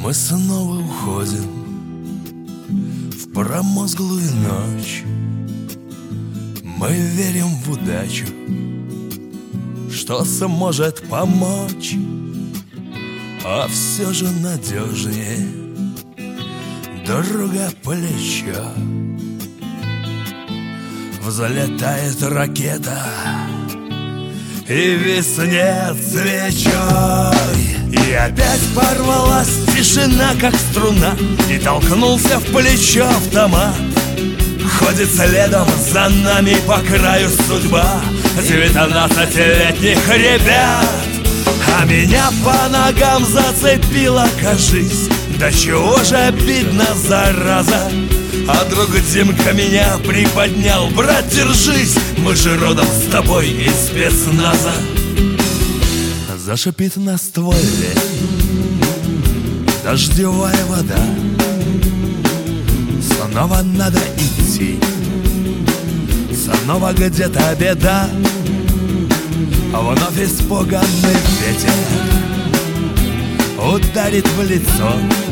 Мы снова уходим в промозглую ночь. Мы верим в удачу, что сможет помочь. А все же надежнее друга плечо. Взлетает ракета и виснет свечой. И опять порвалась тишина, как струна, и толкнулся в плечо автомат. Ходит следом за нами по краю судьба 19-летних ребят. А меня по ногам зацепила, кажись, да чего же обидно, зараза. А друг Димка меня приподнял: брат, держись, мы же родом с тобой из спецназа. Зашипит на стволе дождевая вода. Снова надо идти, снова где-то беда. Вновь испуганный ветер ударит в лицо.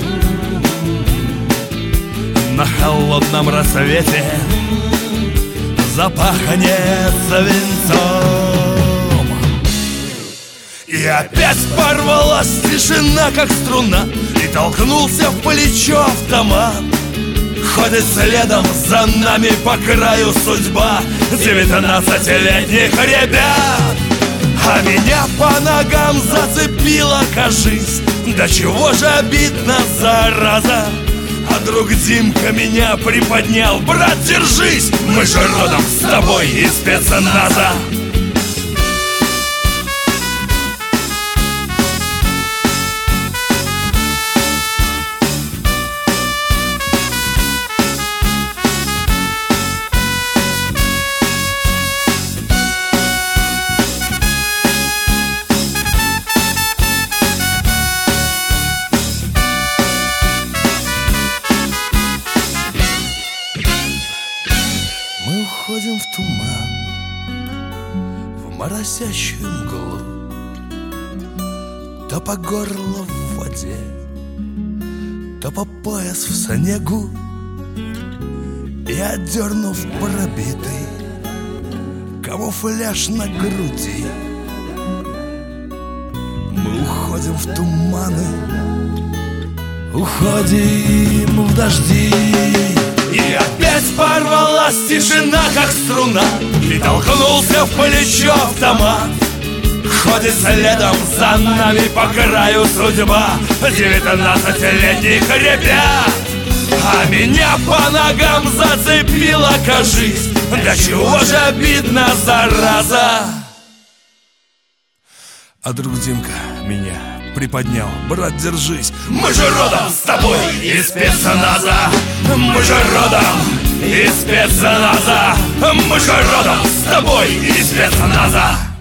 На холодном рассвете запахнет свинцом. И опять порвалась тишина, как струна, и толкнулся в плечо автомат. Ходит следом за нами по краю судьба 19-летних ребят. А меня по ногам зацепила, кажись, да чего же обидно, зараза. А друг Димка меня приподнял: брат, держись, мы же родом с тобой из спецназа. Мы уходим в туман, в моросящую мглу, то по горло в воде, то по пояс в снегу. И отдернув пробитый камуфляж на груди, мы уходим в туманы, уходим в дожди. И опять порвалась тишина, как струна, и толкнулся в плечо автомат. Ходит следом за нами по краю судьба 19-летних ребят. А меня по ногам зацепила, кажись, да чего же обидно, зараза. А друг Димка меня приподнял: брат, держись, мы же родом с тобой из спецназа. Мы же родом из спецназа. Мы же родом с тобой из спецназа.